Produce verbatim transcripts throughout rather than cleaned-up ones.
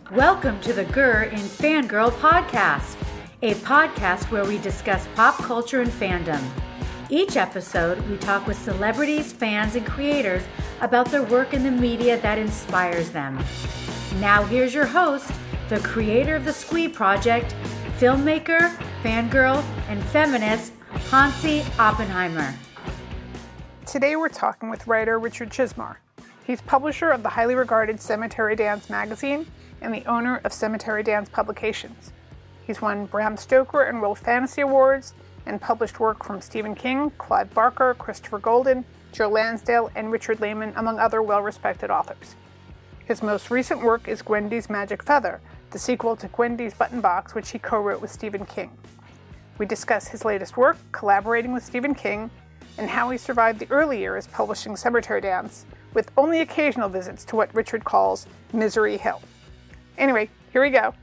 Welcome to the G R in Fangirl podcast, a podcast where we discuss pop culture and fandom. Each episode, we talk with celebrities, fans, and creators about their work in the media that inspires them. Now here's your host, the creator of the Squee Project, filmmaker, fangirl, and feminist, Hansi Oppenheimer. Today we're talking with writer Richard Chizmar. He's publisher of the highly regarded Cemetery Dance magazine and the owner of Cemetery Dance Publications. He's won Bram Stoker and World Fantasy Awards and published work from Stephen King, Clive Barker, Christopher Golden, Joe Lansdale, and Richard Lehman, among other well-respected authors. His most recent work is Gwendy's Magic Feather, the sequel to Gwendy's Button Box, which he co-wrote with Stephen King. We discuss his latest work, collaborating with Stephen King, and how he survived the early years publishing Cemetery Dance, with only occasional visits to what Richard calls Misery Hill. Anyway, here we go.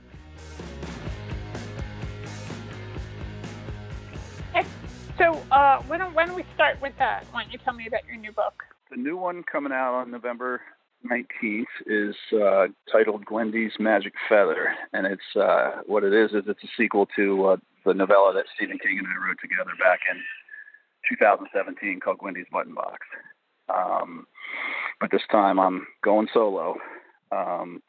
Okay, so uh, why, don't, why don't we start with that? Why don't you tell me about your new book? The new one coming out on November nineteenth is uh, titled Gwendy's Magic Feather, and it's uh, what it is is it's a sequel to uh, the novella that Stephen King and I wrote together back in two thousand seventeen called Gwendy's Button Box. Um, but this time I'm going solo. Um,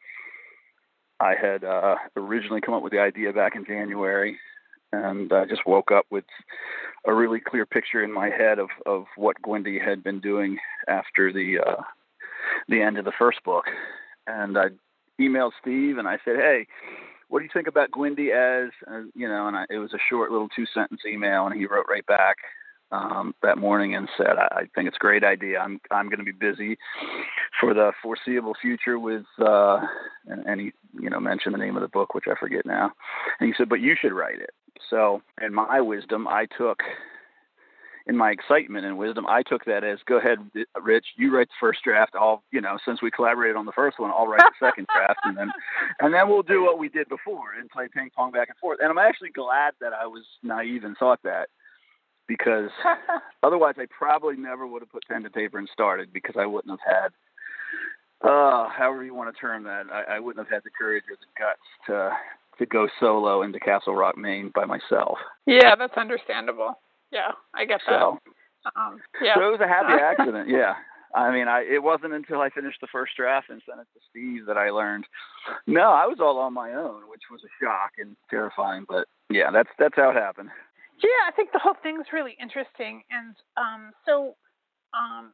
I had uh, originally come up with the idea back in January, and I just woke up with a really clear picture in my head of, of what Gwendy had been doing after the uh, the end of the first book. And I emailed Steve and I said, hey, what do you think about Gwendy as, uh, you know, and I, it was a short little two-sentence email, and he wrote right back um, that morning and said, I, I think it's a great idea. I'm I'm going to be busy for the foreseeable future with, uh, and, and he, you know, mentioned the name of the book, which I forget now. And he said, but you should write it. So in my wisdom, I took, in my excitement and wisdom, I took that as, go ahead, Rich, you write the first draft. I'll, you know, since we collaborated on the first one, I'll write the second draft, and then, and then we'll do what we did before and play ping pong back and forth. And I'm actually glad that I was naive and thought that, because otherwise I probably never would have put pen to paper and started, because I wouldn't have had, uh, however you want to term that, I, I wouldn't have had the courage or the guts to to go solo into Castle Rock, Maine by myself. Yeah, that's understandable. Yeah, I get that. So, um, yeah. so it was a happy accident, yeah. I mean, I it wasn't until I finished the first draft and sent it to Steve that I learned, no, I was all on my own, which was a shock and terrifying. But, yeah, that's that's how it happened. Yeah, I think the whole thing's really interesting. And um, so um,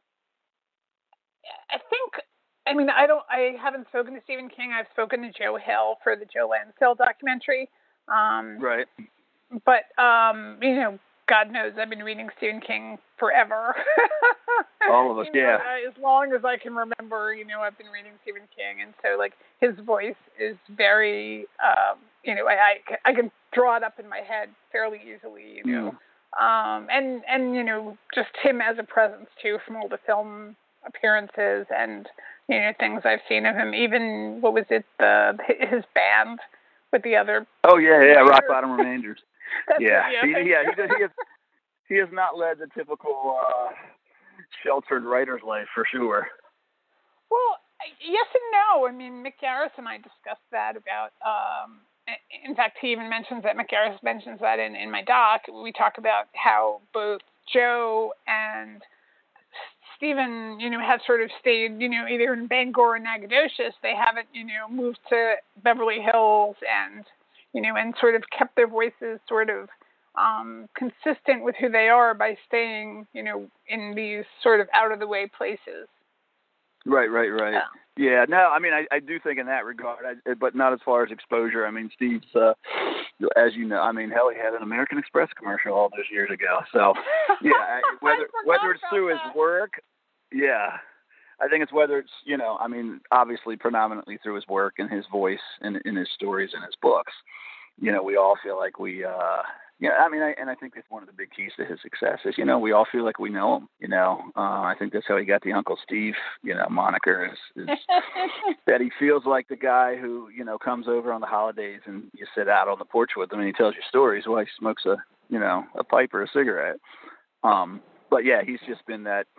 I think, I mean, I don't, I haven't spoken to Stephen King. I've spoken to Joe Hill for the Joe Lansdale documentary. Um, right. But, um, you know, God knows I've been reading Stephen King forever. All of us, you know, yeah. As long as I can remember, you know, I've been reading Stephen King. And so, like, his voice is very, um, you know, I, I, I can draw it up in my head fairly easily, you know. Mm. Um, and, and, you know, just him as a presence, too, from all the film appearances and, you know, things I've seen of him. Even, what was it, the his band with the other... Oh, yeah, yeah, Rock Bottom Remainders. yeah, it, yeah, he, yeah, he, he, has, he has not led the typical uh, sheltered writer's life, for sure. Well, yes and no. I mean, Mick Garris and I discussed that about, um, in fact, he even mentions that, Mick Garris mentions that in, in my doc. We talk about how both Joe and Stephen, you know, have sort of stayed, you know, either in Bangor or Nacogdoches. They haven't, you know, moved to Beverly Hills and, you know, and sort of kept their voices sort of um, consistent with who they are by staying, you know, in these sort of out-of-the-way places. Right, right, right. Yeah, yeah no, I mean, I, I do think in that regard, I, but not as far as exposure. I mean, Steve's, uh, as you know, I mean, hell, he had an American Express commercial all those years ago. So, yeah, whether whether it's through his work, yeah, I think it's whether it's, you know, I mean, obviously predominantly through his work and his voice and in his stories and his books. You know, we all feel like we, uh, yeah, I mean, I, and I think that's one of the big keys to his success is, you know, we all feel like we know him, you know. Uh, I think that's how he got the Uncle Steve, you know, moniker is, is that he feels like the guy who, you know, comes over on the holidays and you sit out on the porch with him and he tells you stories while he smokes a, you know, a pipe or a cigarette. Um, but, yeah, he's just been that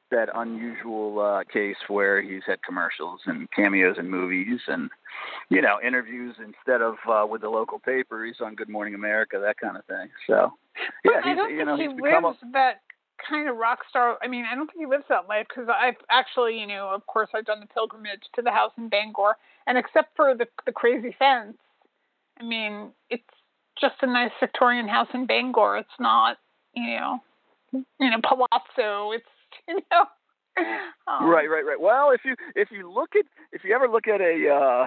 that unusual uh, case where he's had commercials and cameos in movies and, you know, interviews instead of uh, with the local paper. He's on Good Morning America, that kind of thing. So, yeah, I don't he's, think you know, he he's become lives a, that kind of rock star. I mean, I don't think he lives that life because I've actually, you know, of course, I've done the pilgrimage to the house in Bangor, and except for the the crazy fence, I mean, it's just a nice Victorian house in Bangor. It's not, you know, you know, palazzo. It's, you know. Um, right, right, right. Well, if you if you look at if you ever look at a uh,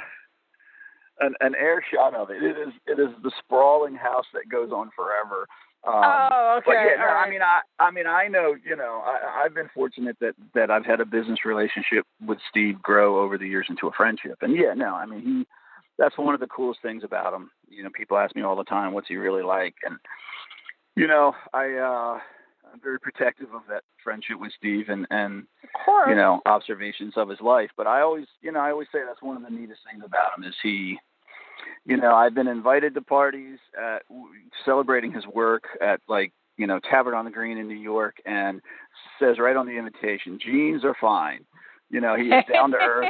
an, an air shot of it, it is it is the sprawling house that goes on forever. Um, oh, okay. But yeah, no, right. I mean, I, I mean, I know, you know, I, I've been fortunate that, that I've had a business relationship with Steve grow over the years into a friendship. And yeah, no, I mean, he, that's one of the coolest things about him. You know, people ask me all the time, what's he really like? And, you know, I, uh, I'm very protective of that friendship with Steve and, and, of course. you know, observations of his life. But I always, you know, I always say that's one of the neatest things about him is he, you know, I've been invited to parties at, celebrating his work at, like, you know, Tavern on the Green in New York, and says right on the invitation, jeans are fine. You know, he is down to earth.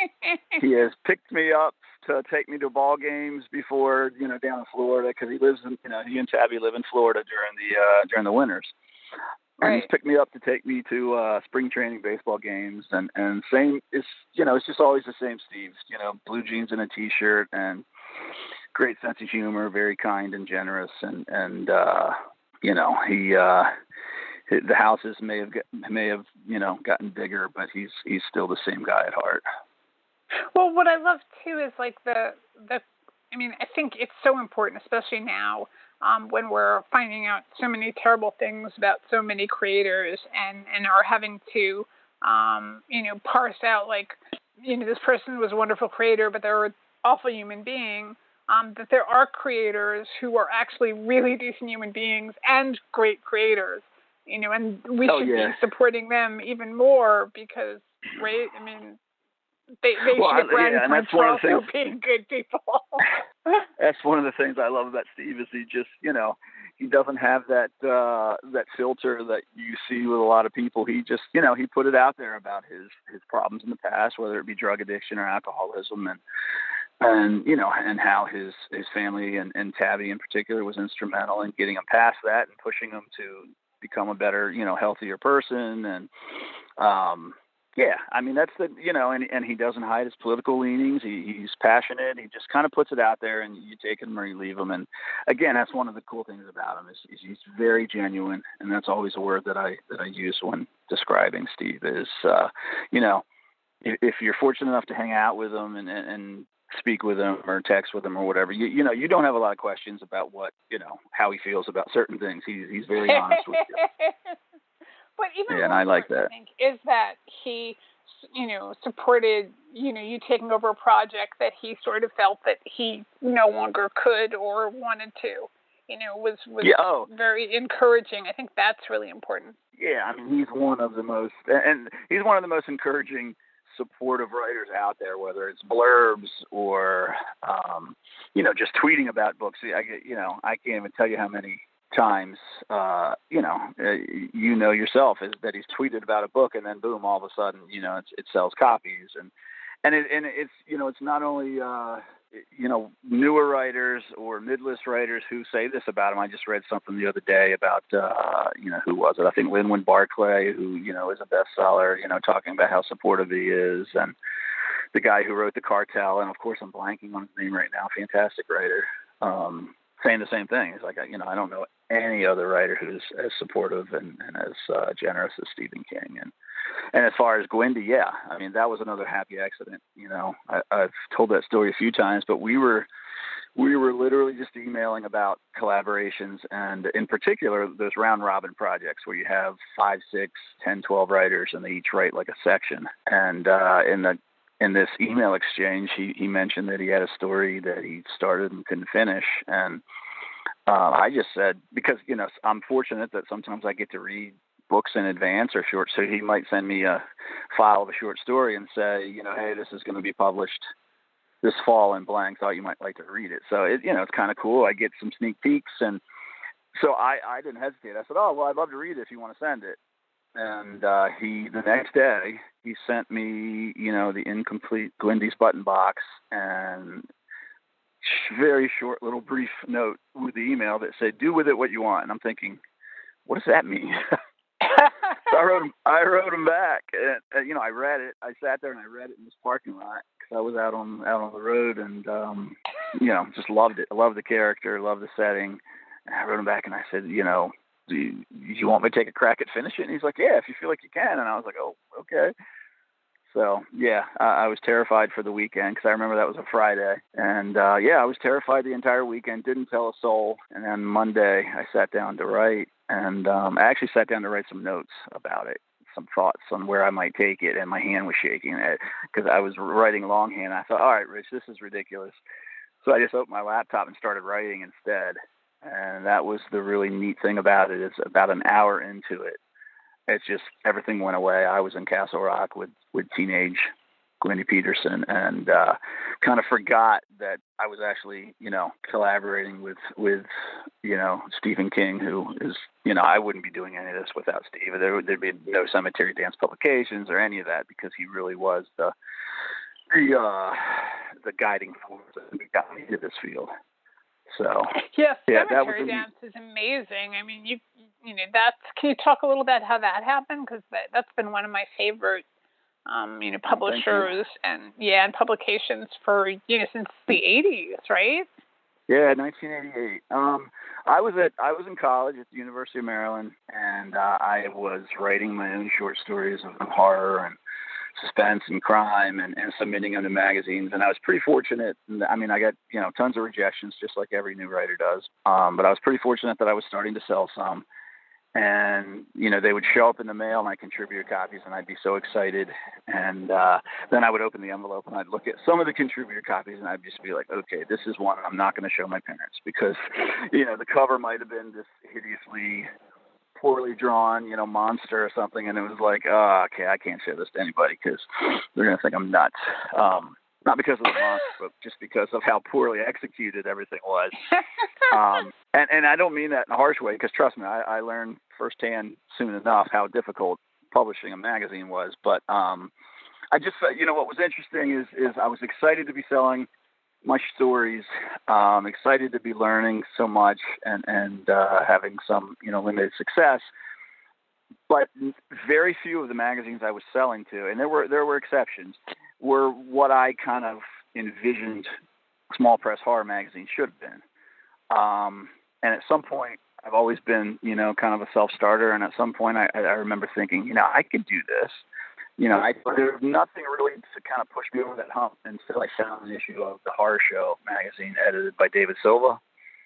He has picked me up to take me to ball games before, you know, down in Florida, because he lives in, you know, he and Tabby live in Florida during the uh, during the winters. And right. he's picked me up to take me to uh, spring training baseball games, and and same, it's, you know, it's just always the same Steve. You know, blue jeans and a t-shirt, and great sense of humor, very kind and generous, and and uh, you know, he uh, the houses may have get, may have you know gotten bigger, but he's he's still the same guy at heart. Well, what I love too is like the the. I mean, I think it's so important, especially now um, when we're finding out so many terrible things about so many creators, and and are having to um, you know parse out, like, you know, this person was a wonderful creator, but they're an awful human being. Um, that there are creators who are actually really decent human beings and great creators, you know, and we oh, should yeah. be supporting them even more because, right? I mean, they they well, should get brownie yeah, points for also being good people. That's one of the things I love about Steve is he just, you know, he doesn't have that uh, that filter that you see with a lot of people. He just, you know, he put it out there about his his problems in the past, whether it be drug addiction or alcoholism, and. And, you know, and how his, his family and, and Tabby in particular was instrumental in getting him past that and pushing him to become a better, you know, healthier person. And, um, yeah, I mean, that's the, you know, and, and he doesn't hide his political leanings. He, he's passionate. He just kind of puts it out there, and you take him or you leave him. And again, that's one of the cool things about him is, is he's very genuine. And that's always a word that I, that I use when describing Steve is, uh, you know, if, if you're fortunate enough to hang out with him and, and, and speak with him or text with him or whatever, you, you know, you don't have a lot of questions about what, you know, how he feels about certain things. He's, he's very honest with you. But even yeah, and more I like that. I think, is that he, you know, supported, you know, you taking over a project that he sort of felt that he no longer could or wanted to, you know, was, was yeah, oh. very encouraging. I think that's really important. Yeah, I mean, he's one of the most, and he's one of the most encouraging supportive writers out there, whether it's blurbs or, um, you know, just tweeting about books. I get, you know, I can't even tell you how many times, uh, you know, uh, you know yourself is that he's tweeted about a book and then boom, all of a sudden, you know, it's, it sells copies. And, and it, and it's, you know, it's not only, uh, you know, newer writers or mid-list writers who say this about him. I just read something the other day about, uh, you know, who was it? I think Linwin Barclay, who, you know, is a bestseller, you know, talking about how supportive he is. And the guy who wrote The Cartel, and of course I'm blanking on his name right now, fantastic writer, um, saying the same thing. He's like, you know, I don't know any other writer who's as supportive and, and as uh, generous as Stephen King. And, And as far as Gwendy, yeah, I mean, that was another happy accident. You know, I, I've told that story a few times, but we were, we were literally just emailing about collaborations, and in particular, those round robin projects where you have five, six, ten, twelve writers, and they each write like a section. And uh, in the in this email exchange, he, he mentioned that he had a story that he started and couldn't finish, and uh, I just said, because, you know, I'm fortunate that sometimes I get to read books in advance or short, so he might send me a file of a short story and say, you know, hey, this is going to be published this fall in blank, thought you might like to read it. So it, you know, it's kind of cool. I get some sneak peeks, and so I, I didn't hesitate. I said, oh, well, I'd love to read it if you want to send it. And uh, he, the next day, he sent me, you know, the incomplete Glindy's button box and very short little brief note with the email that said, "Do with it what you want." And I'm thinking, what does that mean? So I wrote him, I wrote him back, and, and you know, I read it. I sat there and I read it in this parking lot because I was out on out on the road, and um, you know, just loved it. I loved the character, loved the setting. And I wrote him back and I said, you know, do you, do you want me to take a crack at finishing it? And he's like, yeah, if you feel like you can. And I was like, oh, okay. So, yeah, I, I was terrified for the weekend because I remember that was a Friday. And, uh, yeah, I was terrified the entire weekend, didn't tell a soul. And then Monday I sat down to write, and um, I actually sat down to write some notes about it, some thoughts on where I might take it, and my hand was shaking because I was writing longhand. I thought, all right, Rich, this is ridiculous. So I just opened my laptop and started writing instead. And that was the really neat thing about it. Is about an hour into it, it's just everything went away. I was in Castle Rock with, with teenage Glendy Peterson, and uh, kind of forgot that I was actually, you know, collaborating with, with, you know, Stephen King, who is, you know, I wouldn't be doing any of this without Steve. There, there'd be no Cemetery Dance Publications or any of that because he really was the, the, uh, the guiding force that got me to this field. So yes, yeah, Cemetery Dance is amazing. I mean, you you know, that's. Can you talk a little bit how that happened? Because that that's been one of my favorite, um, you know, publishers and yeah, and publications for you know since the eighties, right? Yeah, nineteen eighty-eight. Um, I was at I was in college at the University of Maryland, and uh, I was writing my own short stories of horror and suspense and crime and, and submitting them to magazines. And I was pretty fortunate. I mean, I got, you know, tons of rejections, just like every new writer does. Um, but I was pretty fortunate that I was starting to sell some. And, you know, they would show up in the mail, my contributor copies, and I'd be so excited. And uh, then I would open the envelope and I'd look at some of the contributor copies and I'd just be like, okay, this is one I'm not going to show my parents because, you know, the cover might have been this hideously poorly drawn, you know, monster or something, and it was like, oh, okay, I can't show this to anybody because they're going to think I'm nuts. Um, not because of the monster, but just because of how poorly executed everything was. Um, and, and I don't mean that in a harsh way because, trust me, I, I learned firsthand soon enough how difficult publishing a magazine was. But um, I just, you know, what was interesting is, is I was excited to be selling my stories, um, excited to be learning so much and, and uh, having some, you know, limited success. But very few of the magazines I was selling to, and there were there were exceptions, were what I kind of envisioned small press horror magazines should have been. Um, and at some point, I've always been, you know, kind of a self-starter. And at some point, I, I remember thinking, you know, I could do this. You know, I, there was nothing really to kind of push me over that hump until I found an issue of the Horror Show magazine edited by David Silva.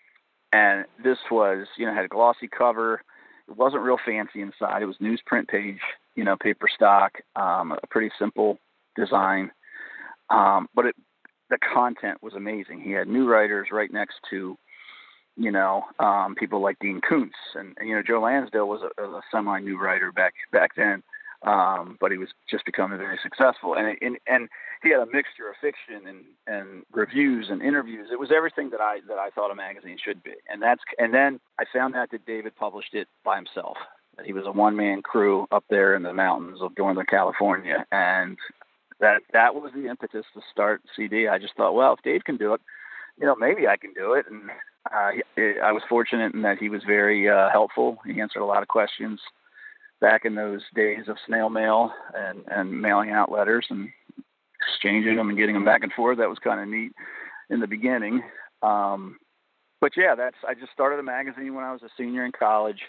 And this was, you know, had a glossy cover. It wasn't real fancy inside. It was newsprint page, you know, paper stock, um, a pretty simple design. Um, but it, the content was amazing. He had new writers right next to, you know, um, people like Dean Koontz. And, and, you know, Joe Lansdale was a, a semi-new writer back back then. Um, but he was just becoming very successful, and, and and he had a mixture of fiction and, and reviews and interviews. It was everything that I that I thought a magazine should be, and that's and then I found out that David published it by himself. That he was a one man crew up there in the mountains of Northern California, and that that was the impetus to start C D. I just thought, well, if Dave can do it, you know, maybe I can do it. And uh, he, I was fortunate in that he was very uh, helpful. He answered a lot of questions. Back in those days of snail mail and, and mailing out letters and exchanging them and getting them back and forth, that was kind of neat in the beginning. Um, but yeah, that's, I just started a magazine when I was a senior in college,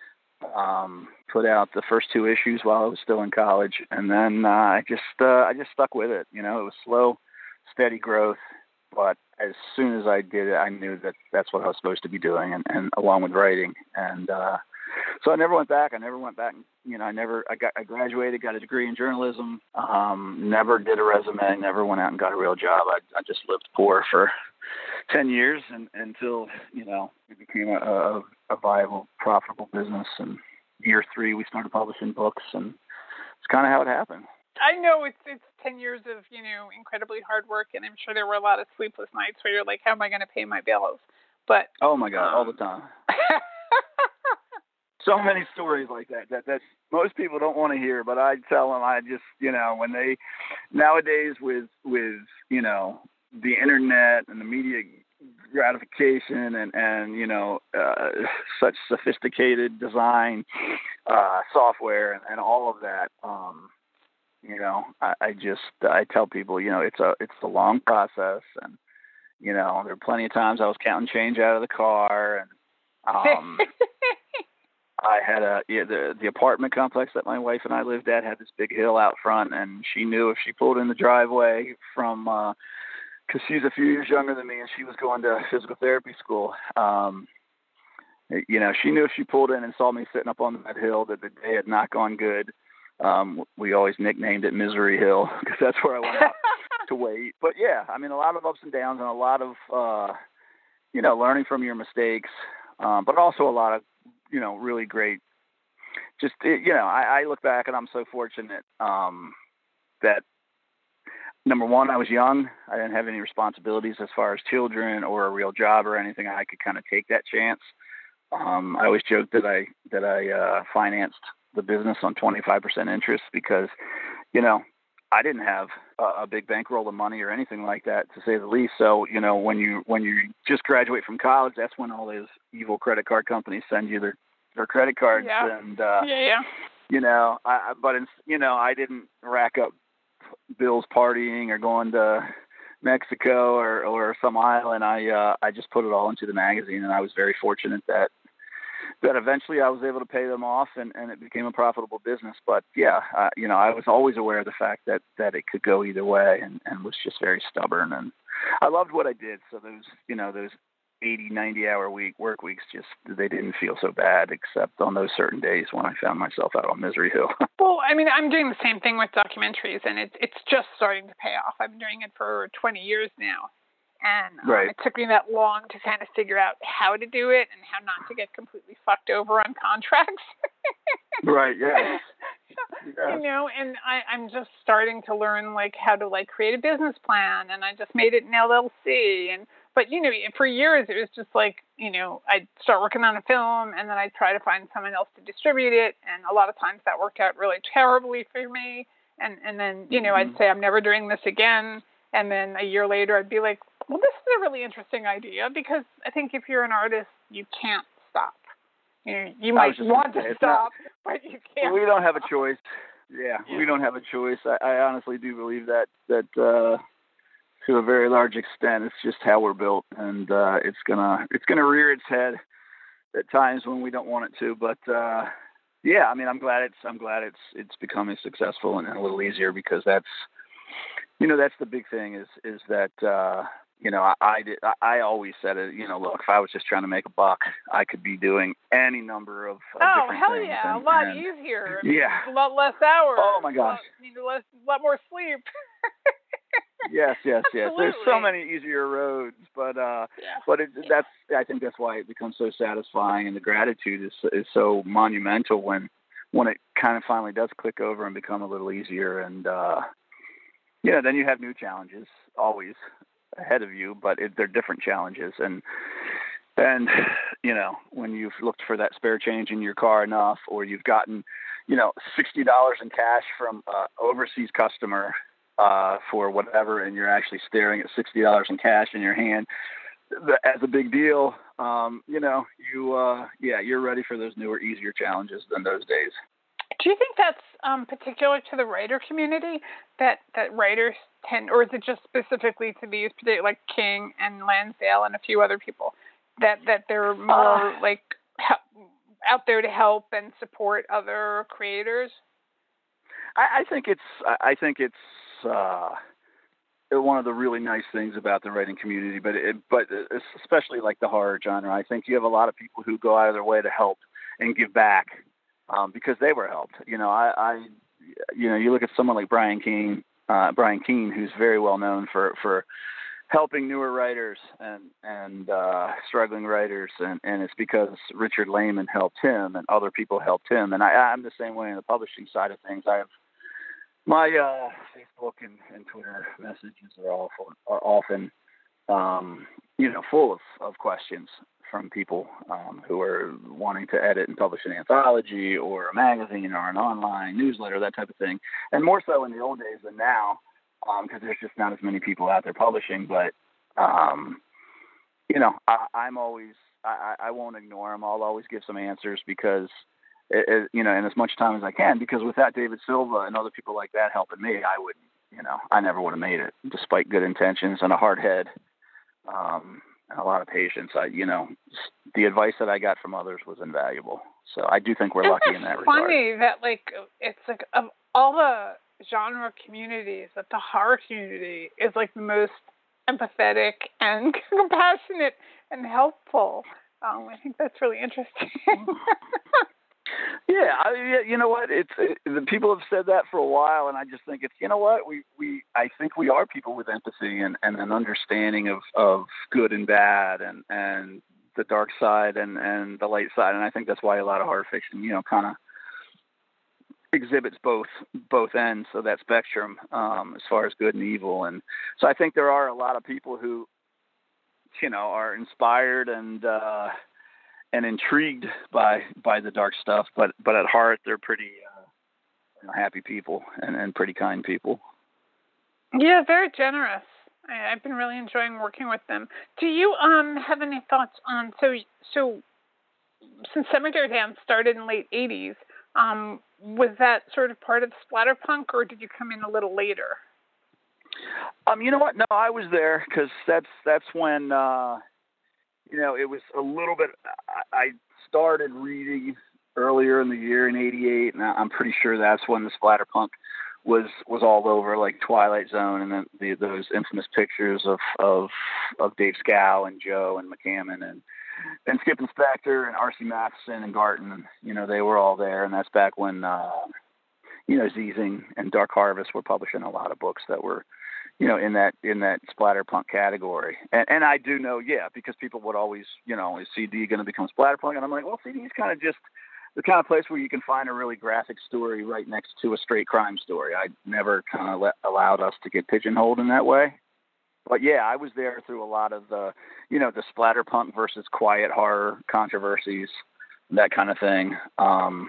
um, put out the first two issues while I was still in college. And then uh, I just, uh, I just stuck with it. You know, it was slow, steady growth, but as soon as I did it, I knew that that's what I was supposed to be doing, and, and along with writing. And, uh, So I never went back. I never went back. You know, I never, I got, I graduated, got a degree in journalism, um, never did a resume, never went out and got a real job. I, I just lived poor for ten years and, until, you know, it became a, a, a viable, profitable business. And year three, we started publishing books, and it's kind of how it happened. I know it's, it's ten years of, you know, incredibly hard work. And I'm sure there were a lot of sleepless nights where you're like, how am I going to pay my bills? But, oh my God, um, all the time. so many stories like that, that that most people don't want to hear, but I tell them, I just, you know, when they, nowadays with, with, you know, the internet and the media gratification and, and you know, uh, such sophisticated design uh, software and, and all of that, um, you know, I, I just, I tell people, you know, it's a, it's a long process, and, you know, there are plenty of times I was counting change out of the car, and, um, I had a, yeah, the, the apartment complex that my wife and I lived at had this big hill out front, and she knew if she pulled in the driveway from, uh, cause she's a few years younger than me and she was going to physical therapy school. Um, you know, she knew if she pulled in and saw me sitting up on that hill that the day had not gone good. Um, we always nicknamed it Misery Hill because that's where I went out to wait. But yeah, I mean, a lot of ups and downs and a lot of, uh, you know, learning from your mistakes, um, but also a lot of, you know, really great, just, you know, I, I look back and I'm so fortunate um, that, number one, I was young. I didn't have any responsibilities as far as children or a real job or anything. I could kind of take that chance. Um, I always joked that I, that I uh, financed the business on twenty-five percent interest because, you know, I didn't have a, a big bankroll of money or anything like that, to say the least. So, you know, when you when you just graduate from college, that's when all those evil credit card companies send you their, their credit cards. Yeah. And, uh, yeah, yeah. you know, I, but, it's, you know, I didn't rack up bills partying or going to Mexico or, or some island. I, uh, I just put it all into the magazine, and I was very fortunate that, that eventually I was able to pay them off, and, and it became a profitable business. But yeah, uh, you know, I was always aware of the fact that, that it could go either way, and, and was just very stubborn. And I loved what I did. So those, you know, those eighty, ninety hour week work weeks, just, they didn't feel so bad, except on those certain days when I found myself out on Misery Hill. Well, I mean, I'm doing the same thing with documentaries, and it's, it's just starting to pay off. I've been doing it for twenty years now. And um, right. It took me that long to kind of figure out how to do it and how not to get completely fucked over on contracts. Right, yeah. Yeah. You know, and I, I'm just starting to learn, like, how to, like, create a business plan, and I just made it an L L C. And But, you know, for years it was just like, you know, I'd start working on a film, and then I'd try to find someone else to distribute it, and a lot of times that worked out really terribly for me. And, and then, you know, mm-hmm. I'd say, I'm never doing this again. And then a year later, I'd be like, well, this is a really interesting idea, because I think if you're an artist, you can't stop. You know, you might want to stop, not, but you can't. We don't have a choice. Yeah, yeah. We don't have a choice. I, I honestly do believe that, that uh, to a very large extent, it's just how we're built, and uh, it's gonna it's gonna rear its head at times when we don't want it to. But uh, yeah, I mean, I'm glad it's I'm glad it's it's becoming successful and, and a little easier, because that's, you know, that's the big thing is, is that, uh, you know, I, I did, I always said it, you know, look, if I was just trying to make a buck, I could be doing any number of, of oh, different hell things. yeah. And, a lot and, easier. Yeah. A lot less hours. Oh my gosh. A lot, less, a lot more sleep. Yes, yes, yes. Absolutely. There's so many easier roads, but, uh, yeah. but it, that's, I think that's why it becomes so satisfying, and the gratitude is, is so monumental when, when it kind of finally does click over and become a little easier. And, uh, yeah, then you have new challenges always ahead of you, but it, they're different challenges. And, and, you know, when you've looked for that spare change in your car enough, or you've gotten, you know, sixty dollars in cash from an overseas customer uh, for whatever, and you're actually staring at sixty dollars in cash in your hand as a big deal, um, you know, you, uh, yeah, you're ready for those newer, easier challenges than those days. Do you think that's um, particular to the writer community, that, that writers tend, or is it just specifically to these, like King and Lansdale and a few other people, that, that they're more uh, like out there to help and support other creators? I, I think it's, I think it's uh, one of the really nice things about the writing community, but it, but especially like the horror genre. I think you have a lot of people who go out of their way to help and give back. Um, because they were helped. You know, I, I, you know, you look at someone like Brian Keene, uh, Brian Keene, who's very well known for, for helping newer writers and, and uh, struggling writers. And, and it's because Richard Lehman helped him and other people helped him. And I, I'm the same way in the publishing side of things. I have my uh, Facebook and, and Twitter messages are, awful, are often, um, you know, full of, of questions from people um, who are wanting to edit and publish an anthology or a magazine or an online newsletter, that type of thing. And more so in the old days than now, because um, there's just not as many people out there publishing. But, um, you know, I, I'm always, I, I won't ignore them. I'll always give some answers because, it, it, you know, in as much time as I can, because without David Silva and other people like that helping me, I wouldn't, you know, I never would have made it, despite good intentions and a hard head. Um, and a lot of patience. I, you know, the advice that I got from others was invaluable. So I do think we're Isn't lucky in that regard. It's funny that, like, it's like of all the genre communities, that the horror community is like the most empathetic and compassionate and helpful. Um, I think that's really interesting. Yeah, I, you know what? It's it, the people have said that for a while, and I just think it's, you know what? We we I think we are people with empathy and, and an understanding of, of good and bad, and, and the dark side and, and the light side, and I think that's why a lot of horror fiction, you know, kind of exhibits both both ends of that spectrum um, as far as good and evil, and so I think there are a lot of people who, you know, are inspired and. Uh, and intrigued by, by the dark stuff, but, but at heart, they're pretty uh, happy people and, and pretty kind people. Yeah, very generous. I, I've been really enjoying working with them. Do you um have any thoughts on, so, so since Cemetery Dance started in the late eighties, um, was that sort of part of Splatterpunk, or did you come in a little later? Um, you know what? No, I was there because that's, that's when, uh, you know, it was a little bit, I started reading earlier in the year in eighty-eight, and I'm pretty sure that's when the Splatterpunk was, was all over, like Twilight Zone, and then the, those infamous pictures of, of, of Dave Scow and Joe and McCammon and, and Skip Inspector and R C Matheson and Garton, you know, they were all there. And that's back when, uh, you know, Ziesing and Dark Harvest were publishing a lot of books that were, you know, in that, in that splatterpunk category. And, and I do know, yeah, because people would always, you know, is C D going to become splatterpunk? And I'm like, well, C D is kind of just the kind of place where you can find a really graphic story right next to a straight crime story. I never kind of let, allowed us to get pigeonholed in that way. But yeah, I was there through a lot of the, you know, the splatterpunk versus quiet horror controversies, that kind of thing. Um,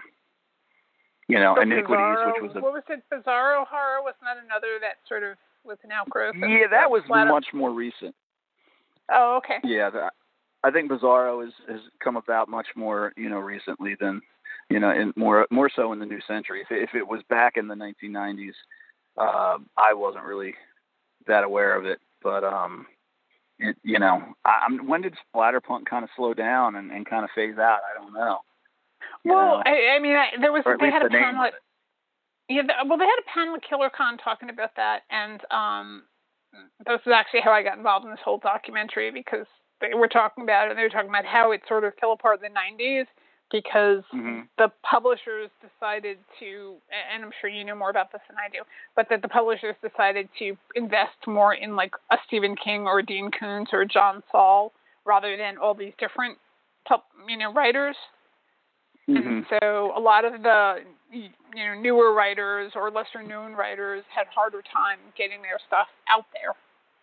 you know, so Iniquities, Bizarro, which was a, what was it? Bizarro horror? Wasn't that another that sort of was an outgrowth? Yeah, that was splatter? much more recent. Oh, okay. Yeah, the, I think Bizarro has, has come about much more, you know, recently than, you know, in more more so in the new century. If it, if it was back in the nineteen nineties, uh, I wasn't really that aware of it. But, um, it, you know, I, I'm, when did splatterpunk kind of slow down and, and kind of phase out? I don't know. Well, know? I, I mean, I, there was, they had the a panel at, yeah, the, well, they had a panel at KillerCon talking about that, and um, this is actually how I got involved in this whole documentary, because they were talking about it, and they were talking about how it sort of fell apart in the nineties, because mm-hmm. the publishers decided to, and I'm sure you know more about this than I do, but that the publishers decided to invest more in like a Stephen King or a Dean Koontz or a John Saul, rather than all these different, you know, writers. Mm-hmm. And so a lot of the, you know, newer writers or lesser known writers had harder time getting their stuff out there.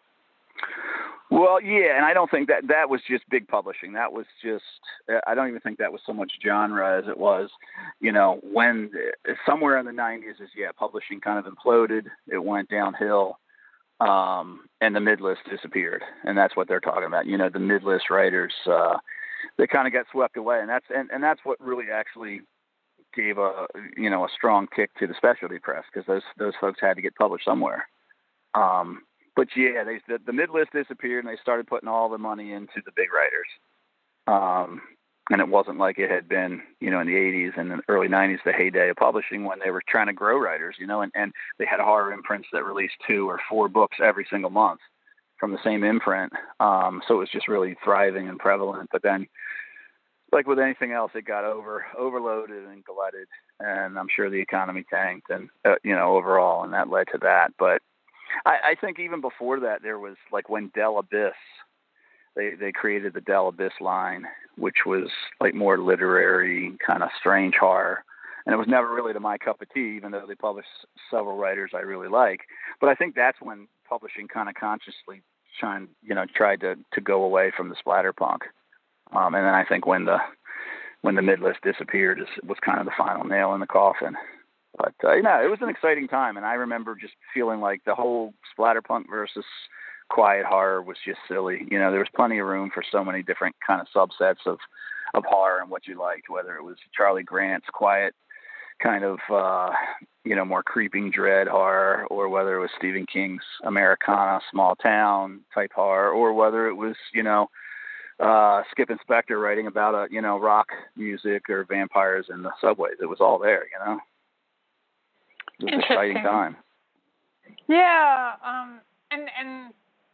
Well, yeah, and I don't think that that was just big publishing. That was just, I don't even think that was so much genre as it was, you know, when somewhere in the nineties is, yeah, publishing kind of imploded. It went downhill, um, and the mid-list disappeared. And that's what they're talking about. You know, the mid-list writers, uh, they kind of got swept away. And that's, and, and that's what really actually gave a, you know, a strong kick to the specialty press, because those, those folks had to get published somewhere. Um, But yeah, they, the, the mid-list disappeared, and they started putting all the money into the big writers. Um, and it wasn't like it had been, you know, in the eighties and the early nineties, the heyday of publishing, when they were trying to grow writers, you know, and, and they had horror imprints that released two or four books every single month from the same imprint. Um, so it was just really thriving and prevalent. But then, like with anything else, it got over overloaded and glutted, and I'm sure the economy tanked, and uh, you know, overall, and that led to that. But I, I think even before that, there was like when Del Abyss, they, they created the Del Abyss line, which was like more literary, kind of strange horror. And it was never really to my cup of tea, even though they published several writers I really like. But I think that's when publishing kind of consciously trying, you know, tried to, to go away from the splatterpunk. Um, and then I think when the when the mid-list disappeared is, was kind of the final nail in the coffin. But, uh, you know, it was an exciting time, and I remember just feeling like the whole splatterpunk versus quiet horror was just silly. You know, there was plenty of room for so many different kind of subsets of, of horror and what you liked, whether it was Charlie Grant's quiet kind of, uh, you know, more creeping dread horror, or whether it was Stephen King's Americana, small town type horror, or whether it was, you know, uh, Skip Inspector writing about, a, you know, rock music or vampires in the subways. It was all there, you know. It was an exciting time. Yeah, um, and and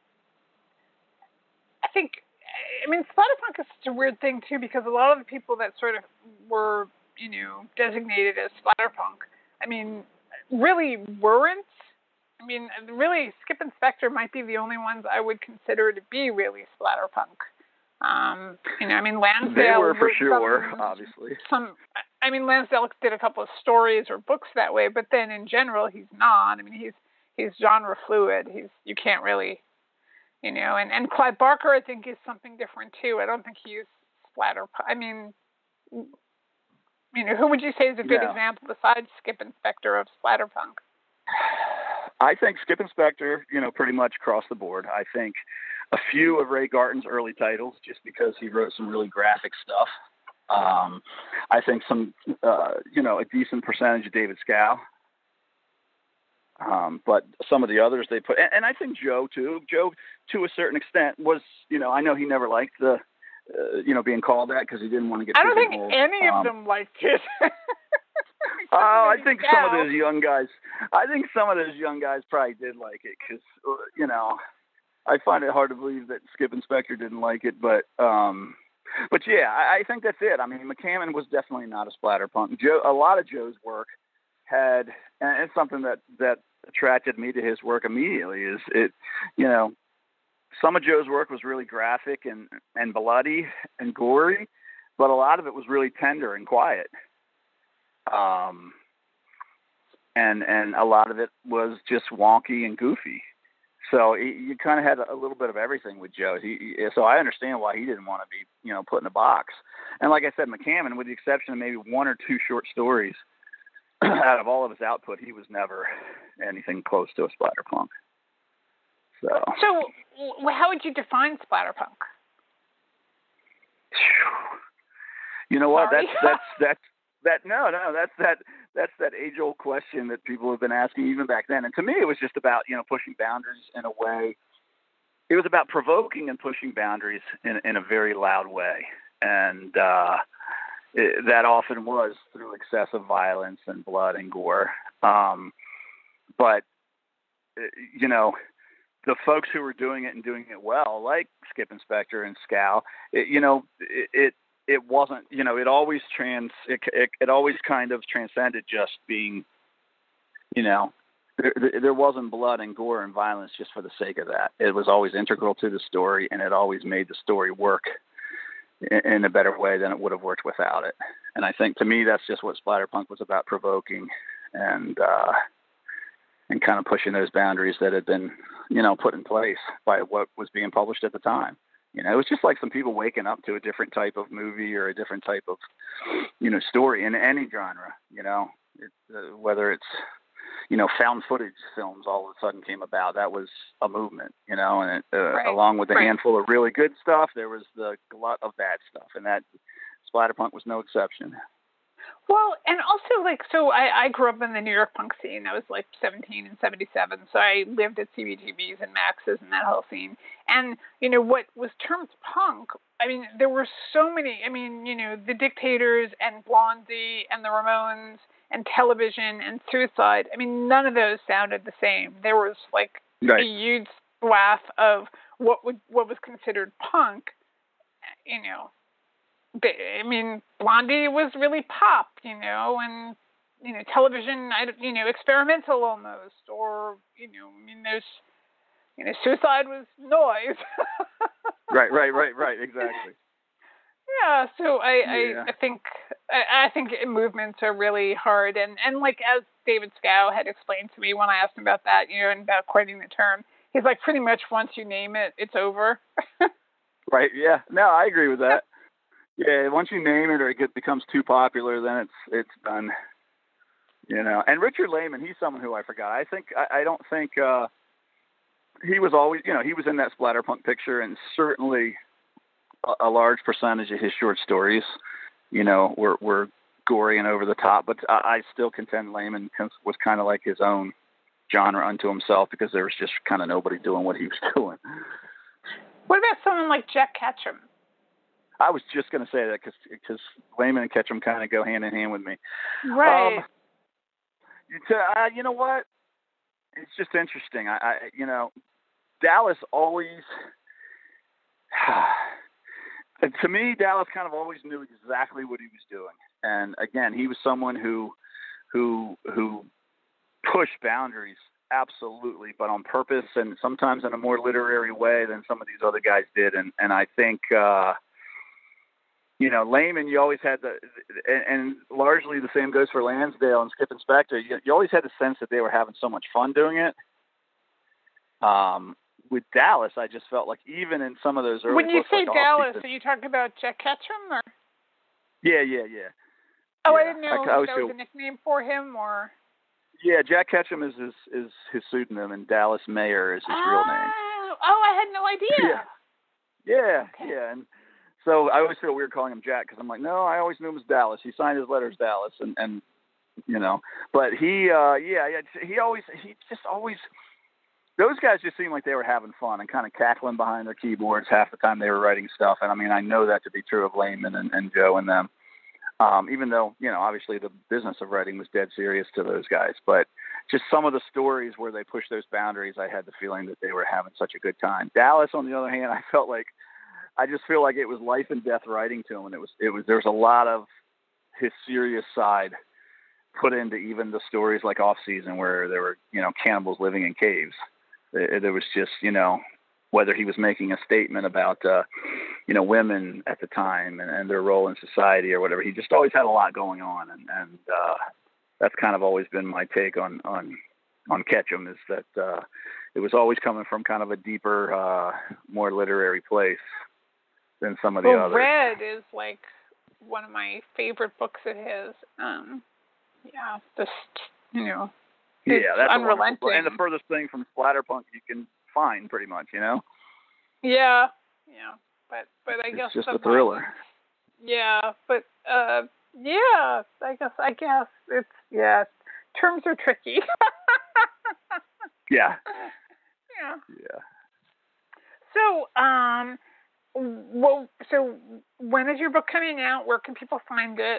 I think, I mean, splatterpunk is such a weird thing too, because a lot of the people that sort of were, you know, designated as splatterpunk, I mean, really weren't. I mean, really, Skip Inspector might be the only ones I would consider to be really splatterpunk. Um, you know, I mean, Lansdale. They were for sure, some, obviously. Some, I mean, Lansdale did a couple of stories or books that way, but then in general, he's not. I mean, he's he's genre fluid. He's you can't really, you know. And, and Clive Barker, I think, is something different too. I don't think he's splatter. I mean, you know, who would you say is a good no. example besides Skip Inspector of splatterpunk? I think Skip Inspector, you know, pretty much across the board. I think a few of Ray Garton's early titles, just because he wrote some really graphic stuff. Um, I think some, uh, you know, a decent percentage of David Scow. Um, but some of the others they put, and, and I think Joe too. Joe, to a certain extent, was, you know, I know he never liked the, uh, you know, being called that because he didn't want to get. I don't think any um, of them liked it. Oh, uh, I think some of those young guys. I think some of those young guys probably did like it because, uh, you know, I find it hard to believe that Skip Inspector didn't like it, but, um, but yeah, I, I think that's it. I mean, McCammon was definitely not a splatterpunk. Joe, a lot of Joe's work had, and it's something that that attracted me to his work immediately. Is it, you know, some of Joe's work was really graphic and and bloody and gory, but a lot of it was really tender and quiet. Um, and, and a lot of it was just wonky and goofy. So he, you kind of had a little bit of everything with Joe. He, he, so I understand why he didn't want to be, you know, put in a box. And like I said, McCammon, with the exception of maybe one or two short stories out of all of his output, he was never anything close to a splatterpunk. So, so how would you define splatterpunk? You know what? Sorry. That's, that's, that's, That no, no, that's that that's that age-old question that people have been asking even back then. And to me, it was just about, you know, pushing boundaries in a way. It was about provoking and pushing boundaries in in a very loud way, and uh, it, that often was through excessive violence and blood and gore. Um, but you know, the folks who were doing it and doing it well, like Skip Inspector and Scow, it, you know, it. it It wasn't, you know, it always trans, it, it, it always kind of transcended just being, you know, there, there wasn't blood and gore and violence just for the sake of that. It was always integral to the story, and it always made the story work in, in a better way than it would have worked without it. And I think to me, that's just what splatterpunk was about, provoking and, uh, and kind of pushing those boundaries that had been, you know, put in place by what was being published at the time. You know, it was just like some people waking up to a different type of movie or a different type of, you know, story in any genre, you know, it, uh, whether it's, you know, found footage films all of a sudden came about. That was a movement, you know, and it, uh, right. along with a right. handful of really good stuff, there was the glut of bad stuff. And that splatterpunk was no exception. Well, and also, like, so I, I grew up in the New York punk scene. I was, like, seventeen in seventy-seven, so I lived at C B G B's and Max's and that whole scene. And, you know, what was termed punk, I mean, there were so many, I mean, you know, the Dictators and Blondie and the Ramones and Television and Suicide. I mean, none of those sounded the same. There was, like, right. a huge swath of what would what was considered punk, you know. I mean, Blondie was really pop, you know, and, you know, Television, you know, experimental almost, or, you know, I mean, there's, you know, Suicide was noise. right, right, right, right, exactly. Yeah, so I, yeah. I, I think, I, I think movements are really hard, and, and like, as David Scow had explained to me when I asked him about that, you know, and about coining the term, he's like, pretty much once you name it, it's over. Right, yeah, no, I agree with that. Yeah, once you name it or it becomes too popular, then it's it's done. You know, and Richard Lehman, he's someone who I forgot. I think I, I don't think uh, he was always, you know, he was in that Splatterpunk picture, and certainly a, a large percentage of his short stories, you know, were were gory and over the top. But I, I still contend Lehman was kind of like his own genre unto himself, because there was just kind of nobody doing what he was doing. What about someone like Jack Ketchum? I was just going to say that because Lehman and Ketchum kind of go hand in hand with me. Right. Um, you, uh, you know what? It's just interesting. I, I you know, Dallas always, to me, Dallas kind of always knew exactly what he was doing. And again, he was someone who, who, who pushed boundaries, absolutely, but on purpose, and sometimes in a more literary way than some of these other guys did. And, and I think, uh, you know, Lehman, you always had the, and, and largely the same goes for Lansdale and Skip Inspector. You, you always had the sense that they were having so much fun doing it. Um, with Dallas, I just felt like even in some of those early when you books, say like Dallas, are you talking about Jack Ketchum or? Yeah, yeah, yeah. Oh, yeah. I didn't know I, if I was that was a nickname for him or. Yeah, Jack Ketchum is his is his pseudonym, and Dallas Mayer is his oh, real name. Oh, I had no idea. Yeah, yeah, okay. yeah. And so I always feel weird calling him Jack, because I'm like, no, I always knew him as Dallas. He signed his letters Dallas, and, and you know, but he, uh, yeah, yeah, he always, he just always, those guys just seemed like they were having fun and kind of cackling behind their keyboards half the time they were writing stuff. And I mean, I know that to be true of Lehman and, and Joe and them, um, even though, you know, obviously the business of writing was dead serious to those guys. But just some of the stories where they pushed those boundaries, I had the feeling that they were having such a good time. Dallas, on the other hand, I felt like, I just feel like it was life and death writing to him. And it was, it was, there was a lot of his serious side put into even the stories like Off Season, where there were, you know, cannibals living in caves. There was just, you know, whether he was making a statement about, uh, you know, women at the time and, and their role in society or whatever. He just always had a lot going on. And, and uh, that's kind of always been my take on, on, on Ketchum, is that uh, it was always coming from kind of a deeper, uh, more literary place than some of the well, others. Red is like one of my favorite books of his. Um, yeah, just, you know, it's yeah, that's unrelenting. And the furthest thing from splatterpunk you can find, pretty much, you know? Yeah, yeah, but but I it's guess just the a thriller. violence, yeah, but uh, yeah, I guess I guess it's yeah, terms are tricky. yeah. Yeah. Yeah. So, um, well, so when is your book coming out? Where can people find it?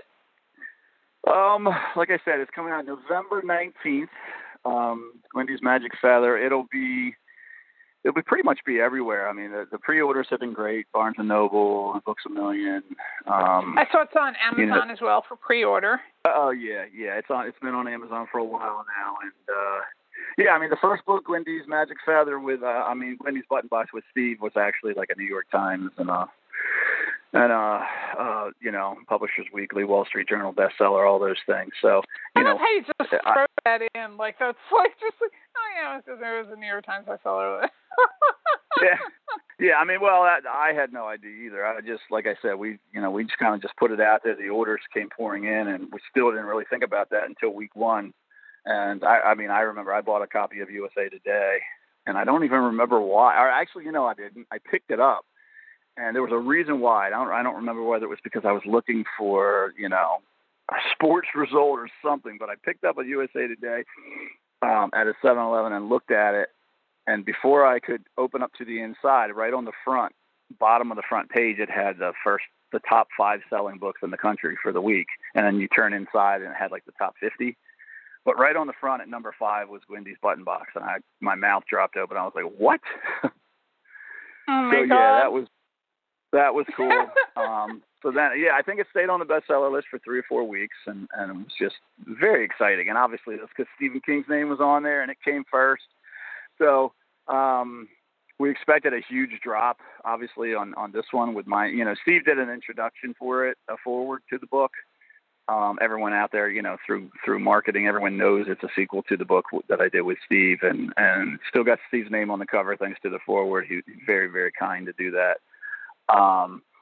Um, like I said, it's coming out November nineteenth. Um, Gwendy's Magic Feather. It'll be, it'll be pretty much be everywhere. I mean, the, the pre-orders have been great. Barnes and Noble, Books A Million. Um, I saw it's on Amazon you know, as well for pre-order. Oh yeah, yeah. It's on. It's been on Amazon for a while now, and uh, yeah. I mean, the first book, Gwendy's Magic Feather, with uh, I mean, Gwendy's Button Box with Steve, was actually like a New York Times and uh, and uh, uh, you know, Publishers Weekly, Wall Street Journal bestseller, all those things. So you I know, love how you just throw I, that in, like that's like just like, oh yeah, it was, it was a New York Times bestseller. yeah, yeah. I mean, well, I, I had no idea either. I just, like I said, we, you know, we just kind of just put it out there. The orders came pouring in, and we still didn't really think about that until week one. And I, I mean, I remember I bought a copy of U S A Today, and I don't even remember why. Or actually, you know, I didn't. I picked it up, and there was a reason why. I don't, I don't remember whether it was because I was looking for, you know, a sports result or something. But I picked up a U S A Today um, at a seven eleven and looked at it. And before I could open up to the inside, right on the front, bottom of the front page, it had the first, the top five selling books in the country for the week. And then you turn inside and it had like the top fifty. But right on the front at number five was Gwendy's Button Box. And I, my mouth dropped open. I was like, what? Oh my so, God. yeah, that was, that was cool. um, so then, yeah, I think it stayed on the bestseller list for three or four weeks. And, and it was just very exciting. And obviously that's because Stephen King's name was on there and it came first. So um, we expected a huge drop, obviously, on, on this one with my, you know, Steve did an introduction for it, a forward to the book. Um, everyone out there, you know, through through marketing, everyone knows it's a sequel to the book that I did with Steve, and, and still got Steve's name on the cover thanks to the forward. He was very, very kind to do that. Um,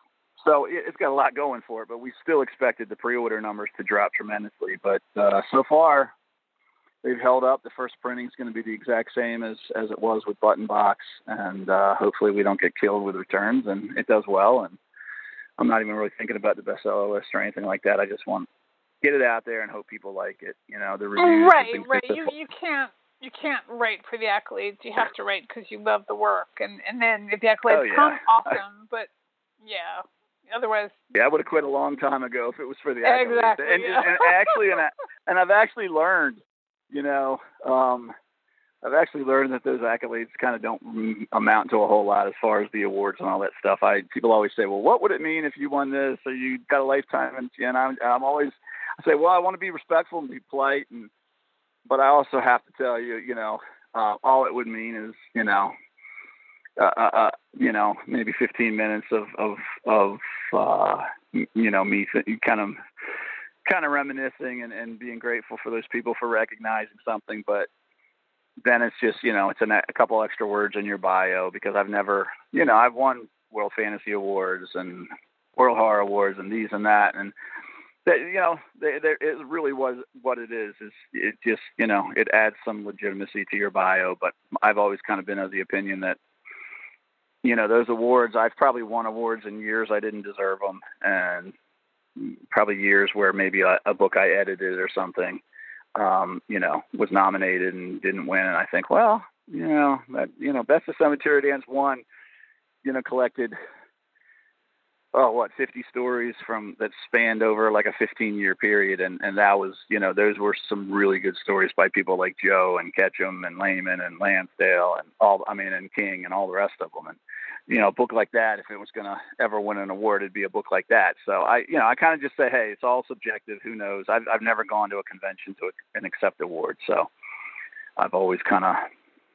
so it, it's got a lot going for it, but we still expected the pre-order numbers to drop tremendously. But uh, so far, they've held up. The first printing is going to be the exact same as, as it was with Button Box, and uh, hopefully we don't get killed with returns, and it does well. And I'm not even really thinking about the bestseller list or anything like that. I just want to get it out there and hope people like it. You know, the reviews. Right, right. You you can't you can't write for the accolades. You have to write because you love the work, and and then if the accolades oh, yeah. come, awesome. But yeah, otherwise. Yeah, I would have quit a long time ago if it was for the accolades. Exactly. And, yeah. and actually, and I, and I've actually learned, you know, um, I've actually learned that those accolades kind of don't amount to a whole lot as far as the awards and all that stuff. I people always say, well, what would it mean if you won this or you got a lifetime? And, and I'm, I'm always I say, well, I want to be respectful and be polite, and but I also have to tell you, you know, uh, all it would mean is, you know, uh, uh, you know, maybe fifteen minutes of of of uh, you know me kind of kind of reminiscing and, and being grateful for those people for recognizing something, but then it's just, you know, it's a, a couple extra words in your bio because I've never, you know, I've won World Fantasy Awards and World Horror Awards and these and that. And, that, you know, they, they, it really was what it is, is it just, you know, it adds some legitimacy to your bio. But I've always kind of been of the opinion that, you know, those awards, I've probably won awards in years I didn't deserve them. And probably years where maybe a, a book I edited or something, Um, you know, was nominated and didn't win. And I think, well, you know, that, you know, Best of Cemetery Dance won, you know, collected, oh, what, fifty stories from that spanned over like a fifteen year period. And, and that was, you know, those were some really good stories by people like Joe and Ketchum and Lehman and Lansdale and all, I mean, and King and all the rest of them. And, you know, a book like that, if it was going to ever win an award, it'd be a book like that. So I, you know, I kind of just say, hey, it's all subjective. Who knows? I've, I've never gone to a convention to and accept awards. So I've always kind of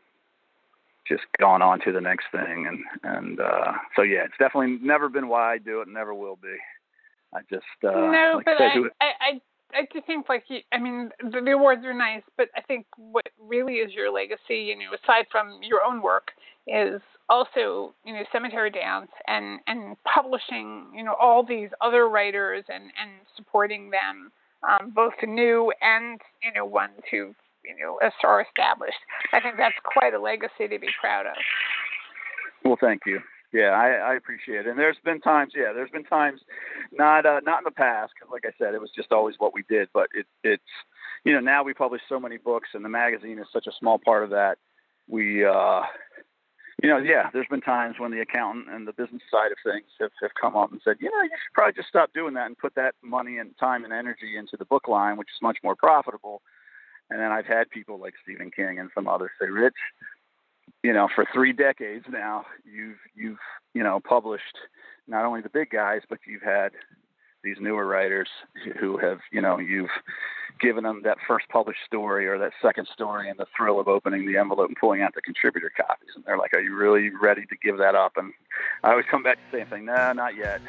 just gone on to the next thing. And, and, uh, so yeah, it's definitely never been why I do it and never will be. I just, uh, no, like but I, I, do it. I, I, I just think like, you, I mean, the, the awards are nice, but I think what really is your legacy, you know, aside from your own work, is also, you know, Cemetery Dance and, and publishing, you know, all these other writers and, and supporting them, um, both new and, you know, ones who, you know, are established. I think that's quite a legacy to be proud of. Well, thank you. Yeah, I, I appreciate it. And there's been times, yeah, there's been times, not uh, not in the past, because like I said, it was just always what we did. But it, it's, you know, now we publish so many books, and the magazine is such a small part of that. We, uh, you know, yeah, there's been times when the accountant and the business side of things have, have come up and said, you know, you should probably just stop doing that and put that money and time and energy into the book line, which is much more profitable. And then I've had people like Stephen King and some others say, Rich, you know, for three decades now, you've, you've, you know, published not only the big guys, but you've had these newer writers who have, you know, you've given them that first published story or that second story and the thrill of opening the envelope and pulling out the contributor copies. And they're like, are you really ready to give that up? And I always come back to the same thing. No, not yet.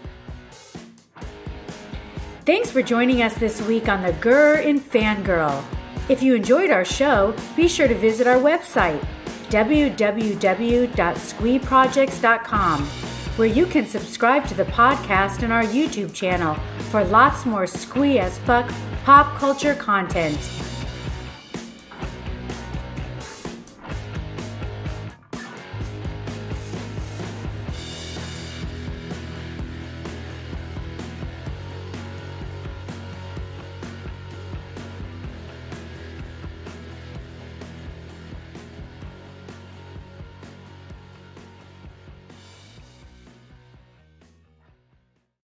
Thanks for joining us this week on the Grr in Fangirl. If you enjoyed our show, be sure to visit our website, w w w dot squee projects dot com, where you can subscribe to the podcast and our YouTube channel for lots more squee as fuck pop culture content.